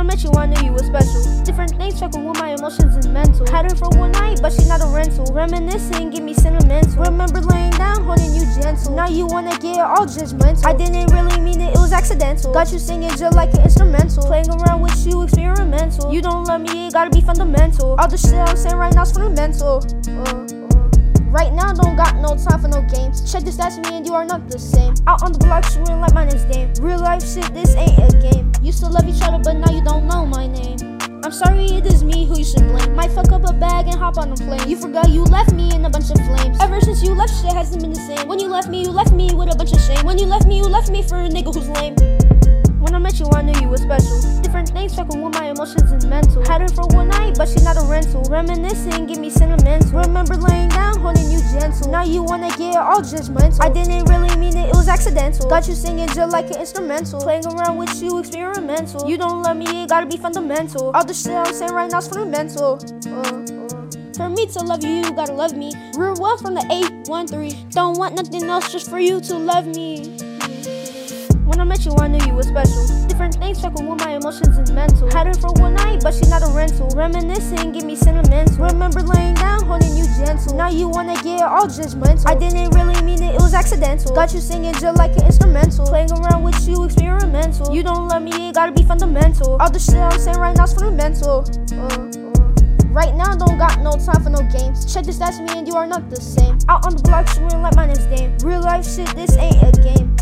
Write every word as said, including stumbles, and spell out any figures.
met you, I knew you were special. Different things fucking with my emotions and mental. Had her for one night, but she's not a rental. Reminiscing, get me sentimental. Remember laying down, holding you gentle. Now you wanna get all judgmental. I didn't really mean it, it was accidental. Got you singing just like an instrumental. Playing around with you, experimental. You don't love me, it gotta be fundamental. All the shit I'm saying right now is fundamental. Uh. Right now, don't got no time for no games. Check this, that's me and you are not the same. Out on the block, shooting like my name's Dame. Real life shit, this ain't a game. Used to love each other, but now you don't know my name. I'm sorry, it is me who you should blame. Might fuck up a bag and hop on a plane. You forgot you left me in a bunch of flames. Ever since you left, shit hasn't been the same. When you left me, you left me with a bunch of shame. When you left me, you left me for a nigga who's lame. When I met you, I knew you were special. Different things fucking with my emotions and mental. Had her for one night, but she's not a rental. Reminiscing, get me sentimental. Remember laying down, holding you gentle. Now you wanna get all judgmental. I didn't really mean it, it was accidental. Got you singing just like an instrumental. Playing around with you, experimental. You don't love me, it gotta be fundamental. All the shit I'm saying right now is fundamental. Uh, uh. For me to love you, you gotta love me. Real well from the eight one three. Don't want nothing else just for you to love me. When I met you, I knew you were special. Different things fucking with my emotions and mental. Had her for one night, but she's not a rental. Reminiscing, get me sentimental. Remember laying down, holding you gentle. Now you wanna get all judgmental. I didn't really mean it, it was accidental. Got you singing just like an instrumental. Playing around with you, experimental. You don't love me, it gotta be fundamental. All the shit I'm saying right now is fundamental. Uh, uh. Right now, don't got no time for no games. Check this, that's me and you are not the same. Out on the block, shooting like my name's Dame. Real life shit, this ain't a game.